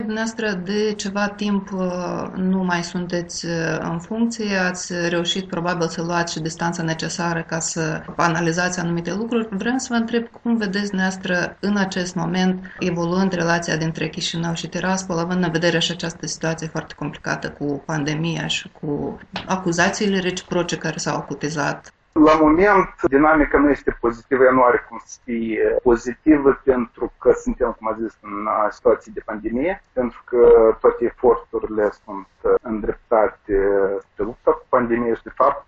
Dumneavoastră de ceva timp nu mai sunteți în funcție, ați reușit probabil să luați și distanța necesară ca să analizați anumite lucruri. Vreau să vă întreb cum vedeți dumneavoastră în acest moment evoluând relația dintre Chișinău și Tiraspol, având în vedere și această situație foarte complicată cu pandemia și cu acuzațiile reciproce care s-au acutizat. La moment, dinamica nu este pozitivă, ea nu are cum să fie pozitivă pentru că suntem, cum am zis, în situații de pandemie, pentru că toate eforturile sunt îndreptate spre lupta cu pandemie și, de fapt,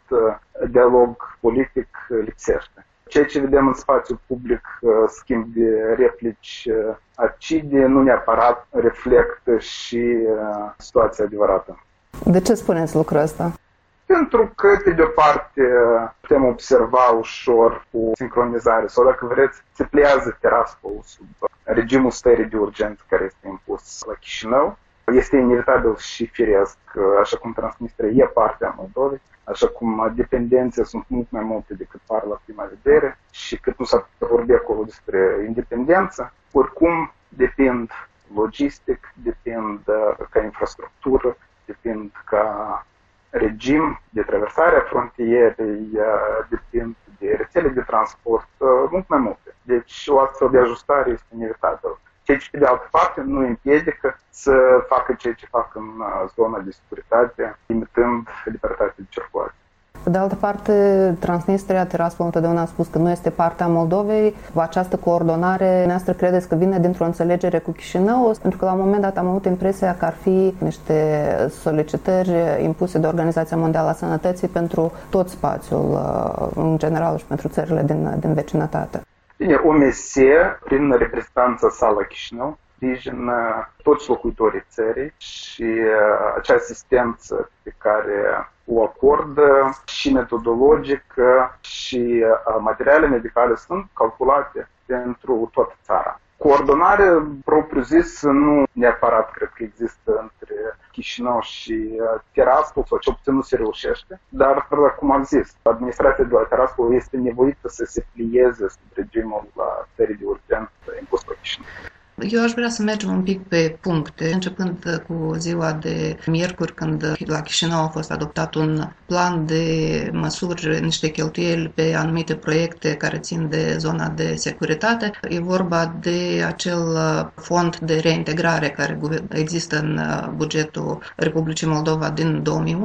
dialog politic lipsește. Ceea ce vedem în spațiul public, schimb de replici acide, nu neapărat reflectă și situația adevărată. De ce spuneți lucrul ăsta? Pentru că, pe de-o parte, putem observa ușor cu sincronizare sau, dacă vreți, se pliază Tiraspol sub regimul stării de urgență care este impus la Chișinău. Este inevitabil și firesc, așa cum Transnistria e parte a Moldovei, așa cum dependențe sunt mult mai multe decât par la prima vedere și cât nu s-a vorbit acolo despre independență, oricum depind logistic, depind ca infrastructură, depind ca regim de traversare a frontierei, depind de rețele de transport, mult mai multe. Deci o astfel de ajustare este inevitabilă. Ceea ce, pe de altă parte, nu împiedică să facă ceea ce fac în zona de securitate, limitând libertatea de circulație. Pe de altă parte, Transnistria, Tiraspol întotdeauna a spus că nu este partea Moldovei. Această coordonare, noastră credeți că vine dintr-o înțelegere cu Chișinău? Pentru că la un moment dat am avut impresia că ar fi niște solicitări impuse de Organizația Mondială a Sănătății pentru tot spațiul, în general, și pentru țările din vecinătate. Bine, OMS, prin reprezentanța sa la Chișinău, sprijină toți locuitorii țării și acea asistență pe care o acordă și metodologică și materiale medicale sunt calculate pentru toată țara. Coordonare propriu-zis nu neapărat cred că există între Chișinău și Tiraspol, sau ce puțin nu se reușește, dar, cum am zis, administrația de la Tiraspol este nevoită să se plieze sub regimul stării de urgență impus la Chișinău. Eu aș vrea să mergem un pic pe puncte, începând cu ziua de miercuri, când la Chișinău a fost adoptat un plan de măsuri, niște cheltuieli pe anumite proiecte care țin de zona de securitate. E vorba de acel fond de reintegrare care există în bugetul Republicii Moldova din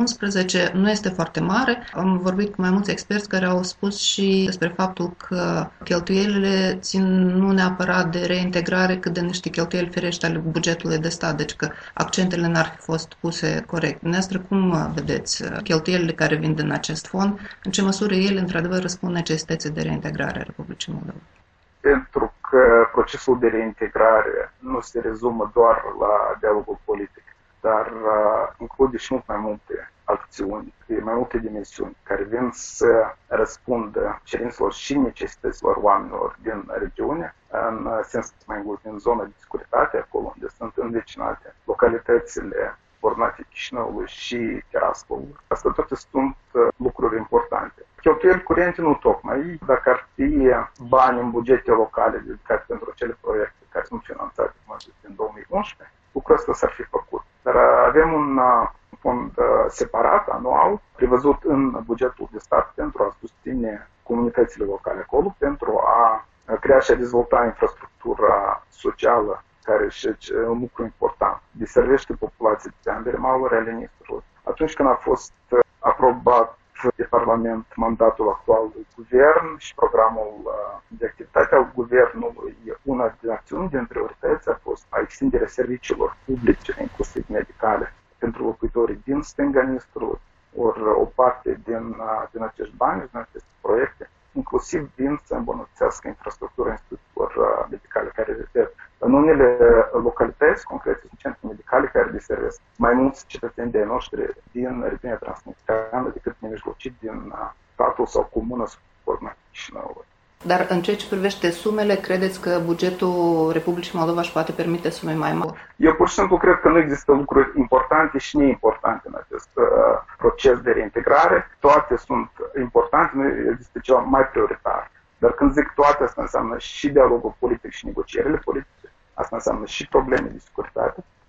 2011. Nu este foarte mare. Am vorbit cu mai mulți experți care au spus și despre faptul că cheltuielile țin nu neapărat de reintegrare, cât de niște cheltuieli firești ale bugetului de stat, deci că accentele n-ar fi fost puse corect. Dumneavoastră, cum vedeți cheltuielile care vin din acest fond? În ce măsură ele, într-adevăr, răspund necesității de reintegrare a Republicii Moldova? Pentru că procesul de reintegrare nu se rezumă doar la dialogul politic, dar include și mult mai multe acțiuni, mai multe dimensiuni care vin să răspundă cerințelor și necesităților oamenilor din regiune, în sens mai mult din zona de securitate, acolo unde sunt învecinate localitățile coordonate Chișinăului și Tiraspolului. Asta toate sunt lucruri importante. Cheltuieli curente nu tocmai. Dacă ar fi bani în bugete locale dedicați pentru acele proiecte care sunt finanțate, cum am zis, din 2011, lucrul ăsta s-ar fi făcut. Dar avem un fond separat, anual, prevăzut în bugetul de stat pentru a susține comunitățile locale acolo, pentru a crea și a dezvolta infrastructura socială, care este un lucru important. Deservește populația de ambele maluri ale Nistrului. Atunci când a fost aprobat de Parlament mandatul actualului guvern și programul de activitate al guvernului, una din acțiuni, din priorități a fost extinderea serviciilor publice, inclusiv medicale, pentru locuitorii din stânga Nistrului. Ori o parte din acești bani, din aceste proiecte, inclusiv vin să îmbunătățească infrastructura instituțiilor medicale care repet. În unele localități, concret, sunt centre medicale care deservesc mai mulți cetățeni de noștri din regiunea transnistreană decât nemijlocit din statul sau comună subordonată Chișinăului. Dar în ceea ce privește sumele, credeți că bugetul Republicii Moldova își poate permite sume mai mari? Eu pur și simplu cred că nu există lucruri importante și neimportante în acest proces de reintegrare. Toate sunt importante, nu există ceva mai prioritar. Dar când zic toate, asta înseamnă și dialogul politic și negocierile politice, asta înseamnă și probleme de securitate,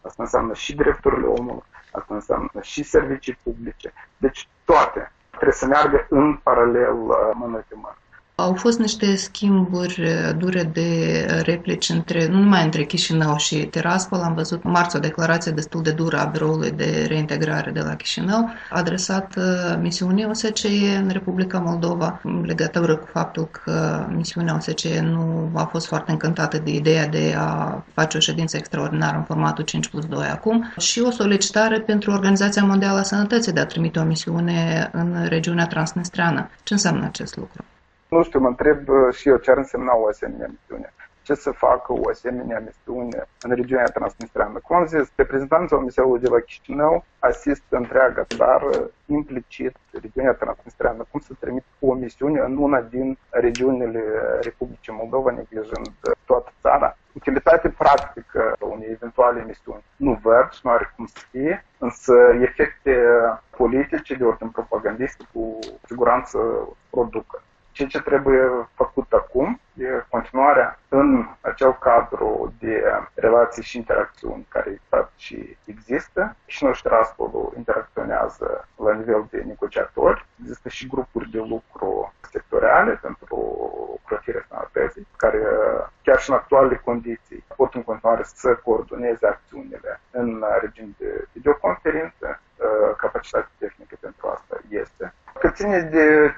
asta înseamnă și drepturile omului, asta înseamnă și servicii publice. Deci toate trebuie să meargă în paralel mână de mână. Au fost niște schimburi dure de replici nu numai între Chișinău și Tiraspol. Am văzut marți o declarație destul de dură a Biroului de Reintegrare de la Chișinău, adresată misiunii OSCE în Republica Moldova, în legătură cu faptul că misiunea OSCE nu a fost foarte încântată de ideea de a face o ședință extraordinară în formatul 5+2 acum, și o solicitare pentru Organizația Mondială a Sănătății de a trimite o misiune în regiunea transnistreană. Ce înseamnă acest lucru? Nu știu, mă întreb și eu ce ar însemna o asemenea misiune. Ce să facă o asemenea misiune în regiunea transnistreană? Cum am zis, reprezentanța Omiselului de la Chișinău asistă întreaga țară, implicit regiunea transnistreană. Cum să trimit o misiune în una din regiunile Republicii Moldova, neglijând toată țara? Utilitate practică a unei eventuale misiuni nu văd și nu are cum să fie, însă efecte politice de ordine propagandistic cu siguranță producă. Ceea ce trebuie făcut acum e continuarea în acel cadru de relații și interacțiuni care și există. Și noi Tiraspolul interacționează la nivel de negociatori. Există și grupuri de lucru sectoriale pentru ocrotirea sănătății, care chiar și în actualele condiții pot în continuare să coordoneze acțiunile în regiuni de videoconferință. Capacitatea tehnică pentru asta este. Că ține de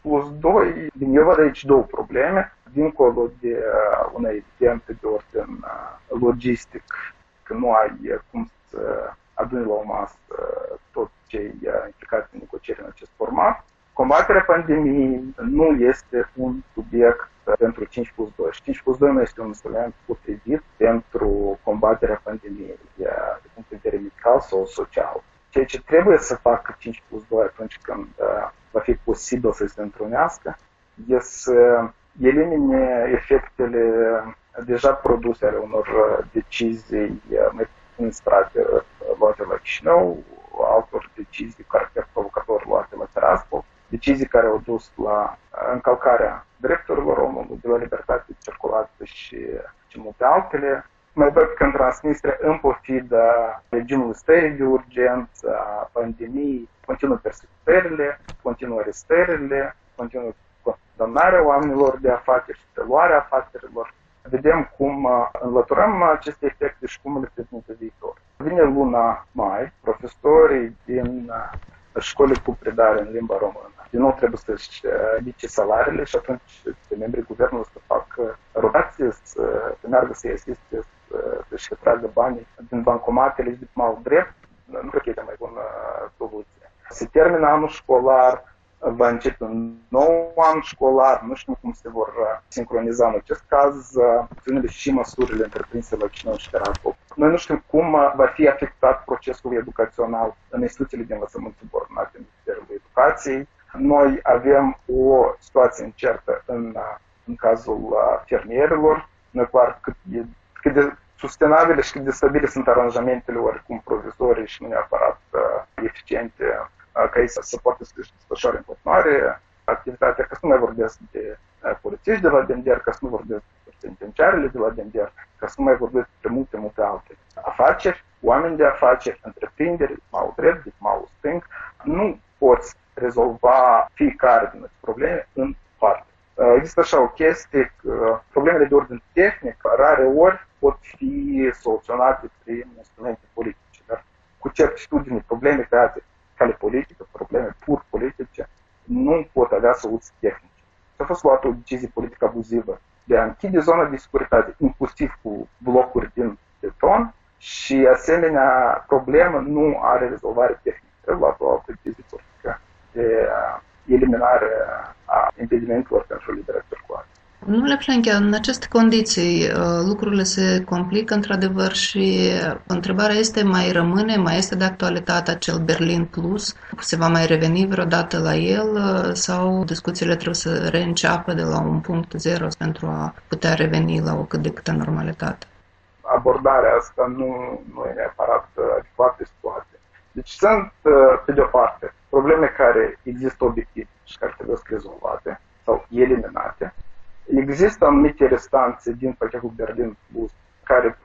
5+2, eu văd aici două probleme. Dincolo de una evidentă de ordin logistic, că nu ai cum să aduni la o masă tot cei implicați în negocieri în acest format. Combaterea pandemiei nu este un subiect pentru 5+2. 5+2 nu este un instrument potrivit pentru combaterea pandemiei de punct de vedere medical sau social. Ceea ce trebuie să facă 5+2 atunci când va fi posibil să se întrunească e să elimine efectele deja produse ale unor decizii mai puțin strate luate la Chișinău, altor decizii cu caracter provocator luate la Tiraspol, decizii care au dus la încălcarea drepturilor omului, de la libertate de circulație și multe altele. Mai văd că în Transnistria, în pofida regimului stării de urgență, a pandemiei, continuă persecutările, continuă arestările, continuă condamnarea oamenilor de afaceri și preluarea afacerilor. Vedem cum înlăturăm aceste efecte și cum le prezinte viitor. Vine luna mai, profesorii din școli cu predare în limba română din nou trebuie să-și ridice salariile și atunci membrii guvernului să facă rotație, să meargă să-i asiste, să-și retragă banii din bancomatele legitimau drept. Nu cred că e cea mai bună soluție. Se termină anul școlar, va începe un nou an școlar, nu știu cum se vor sincroniza în acest caz acțiunile și măsurile întreprinse la Chișinău și Tiraspol. Noi nu știm cum va fi afectat procesul educațional în instituțiile de învățământ subordonate în Ministerul Educației. Noi avem o situație incertă în cazul fermierilor. Noi clar cât de sustenabile și cât de stabile sunt aranjamentele oricum provizorii și nu neapărat eficiente ca ei să poată să-și desfășoare în continuare activitatea, că să nu mai vorbesc de polițiști de la Dender, că să nu vorbesc de penitenciarele de la Dender, că să nu mai vorbesc de multe alte afaceri, oameni de afaceri, întreprinderi, mau drept, mau stâng, nu poți rezolva fiecare din aceste probleme în parte. Există așa o chestie că problemele de ordin tehnic rare ori pot fi soluționate prin instrumente politice, dar cu certitudine probleme create cale politică, probleme pur politice, nu pot avea soluții tehnice. S-a fost luată o decizie politică abuzivă de a închide zona de securitate, inclusiv cu blocuri din beton, și asemenea problemă nu are rezolvare tehnică. Trebuie luată o altă decizie politică de eliminare a impedimentelor pentru libera circulație. Domnule Plenchea, în aceste condiții lucrurile se complică într-adevăr și întrebarea este, mai rămâne, mai este de actualitate acel Berlin Plus? Se va mai reveni vreodată la el sau discuțiile trebuie să reînceapă de la un punct zero pentru a putea reveni la o cât de câtă normalitate? Abordarea asta nu e neapărat adecvată situației. Deci sunt, pe de o parte, probleme care există obiectiv și care trebuie rezolvate sau eliminate. Există anumite restanțe din pachetul Berlin Plus care pot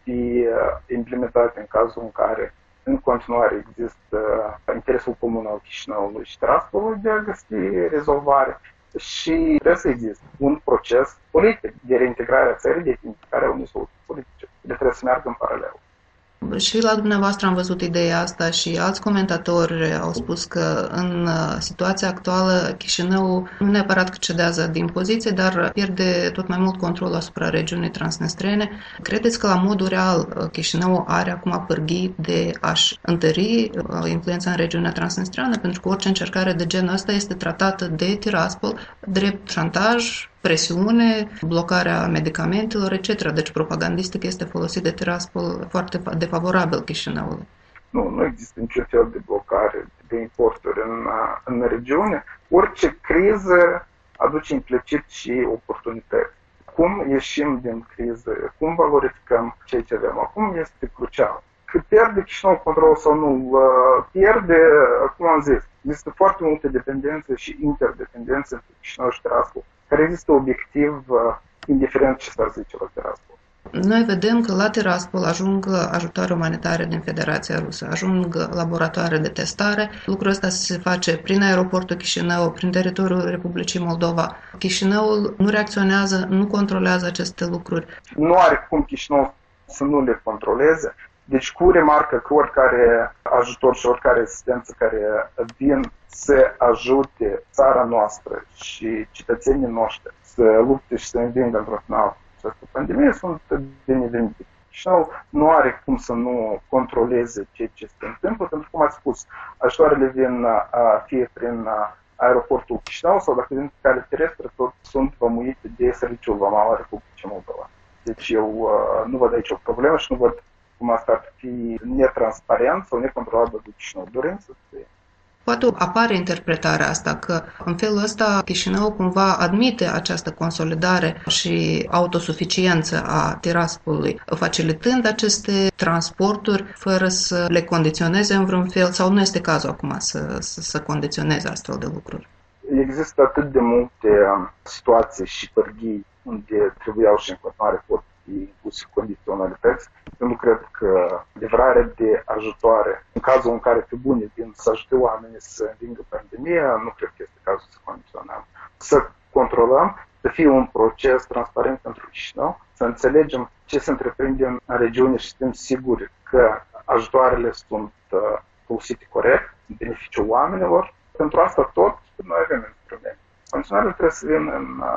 fi implementate în cazul în care în continuare există interesul comun al Chișinăului și Tiraspolului de a găsi rezolvare și trebuie să existe un proces politic de reintegrare a țării, de identificare a unei soluții politice. Le trebuie să meargă în paralel. Și la dumneavoastră am văzut ideea asta și alți comentatori au spus că în situația actuală Chișinăul nu neapărat că cedează din poziție, dar pierde tot mai mult control asupra regiunii transnistrene. Credeți că la modul real Chișinăul are acum pârghii de a-și întări influența în regiunea transnistreană? Pentru că orice încercare de genul ăsta este tratată de Tiraspol drept șantaj, presiune, blocarea medicamentelor, etc. Deci propagandistic este folosit de Tiraspol foarte defavorabil Chișinăului. Nu există niciun fel de blocare de importuri în regiune. Orice criză aduce implicit și oportunități. Cum ieșim din criză, cum valorificăm ceea ce avem acum este crucial. Că pierde Chișinăul control sau nu pierde, cum am zis, există foarte multe dependențe și interdependențe între Chișinău și Tiraspol, care există obiectiv, indiferent ce s-ar zice la Tiraspol. Noi vedem că la Tiraspol ajung ajutoare umanitare din Federația Rusă, ajung laboratoare de testare. Lucrul ăsta se face prin aeroportul Chișinău, prin teritoriul Republicii Moldova. Chișinăul nu reacționează, nu controlează aceste lucruri. Nu are cum Chișinău să nu le controleze. Deci cu remarcă că oricare ajutor și oricare asistență care vin să ajute țara noastră și cetățenii noștri să lupte și să învingă într-un final această pandemie sunt binevenite. Chișinău nu are cum să nu controleze ceea ce se întâmplă, pentru că, cum ați spus, ajutoarele vin fie prin aeroportul Chișinău sau dacă vin pe cale terestră, tot sunt vămuite de Serviciul Vamal al Republicii Moldova. Deci eu nu văd aici o problemă și nu văd cum asta ar fi netransparent sau necontrolabil de Chișinău. Dorim să fie. Poate apare interpretarea asta că în felul ăsta Chișinău cumva admite această consolidare și autosuficiență a Tiraspolului, facilitând aceste transporturi fără să le condiționeze în vreun fel, sau nu este cazul acum să condiționeze astfel de lucruri? Există atât de multe situații și pârghii unde trebuiau și în continuare pot impuse condiționalități. Eu nu cred că livrarea de ajutoare, în cazul în care pe bune vin să ajute oamenii să învingă pandemia, nu cred că este cazul să condiționăm. Să controlăm, să fie un proces transparent pentru Chișinău, să înțelegem ce se întreprinde în regiune și suntem siguri că ajutoarele sunt folosite corect, în beneficiul oamenilor. Pentru asta tot noi avem instrumente. Condiționarele trebuie să vină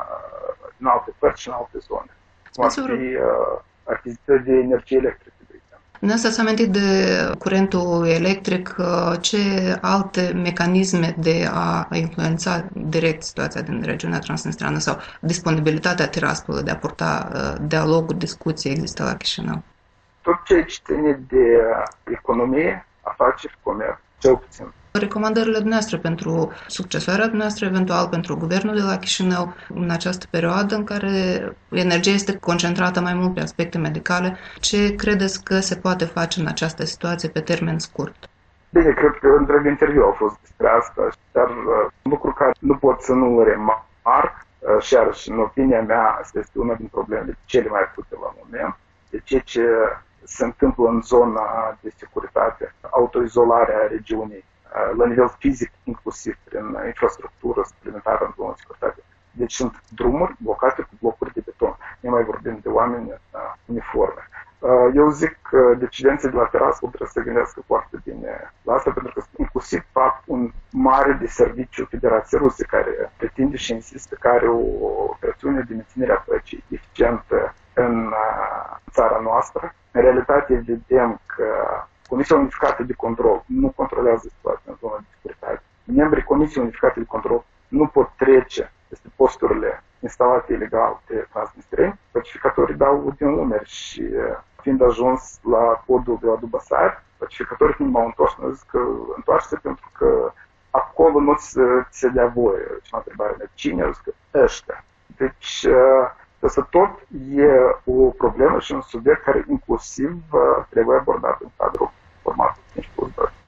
în alte părți și în alte zone. Cum ar fi achiziția de energie electrică, de exemplu. Dumneavoastră s-a amintit de curentul electric. Ce alte mecanisme de a influența direct situația din regiunea transnistreană sau disponibilitatea Tiraspolului de a purta dialoguri, discuții există la Chișinău? Tot ce ține de economie, afaceri, comerț, cel puțin. Recomandările dumneavoastră pentru succesoarea dumneavoastră, eventual pentru guvernul de la Chișinău, în această perioadă în care energia este concentrată mai mult pe aspecte medicale, ce credeți că se poate face în această situație pe termen scurt? Bine, cred că întreg interviu a fost despre asta, dar lucru care nu pot să nu remarc, și iarăși, în opinia mea, asta este una din problemele cele mai acute la moment, de ceea ce se întâmplă în zona de securitate, autoizolarea regiunii, la nivel fizic, inclusiv prin infrastructură suplimentară în zona de securitate. Deci sunt drumuri blocate cu blocuri de beton. Nu mai vorbim de oameni uniforme. Eu zic că decidenții de la Tiraspol trebuie să se gândească foarte bine la asta, pentru că inclusiv fac un mare de serviciu Federației Ruse, care pretinde și insistă că are o operațiune de menținere a păcii eficientă în țara noastră. În realitate vedem că Comisia Unificată de Control nu controlează situația în zona de securitate. Membrii Comisiei Unificate de Control nu pot trece peste posturile instalate ilegal de transnistreni. Pacificatorii dau din umeri și fiind ajuns la podul de la Dubasari, pacificatorii când m-au întors, mi-au zis că întoarce pentru că acolo nu se dea voie. Și m-a întrebat cine, au zis că ăștia. Deci asta tot e o problemă și un subiect care inclusiv trebuie abordat în cadrul formatului 5+2.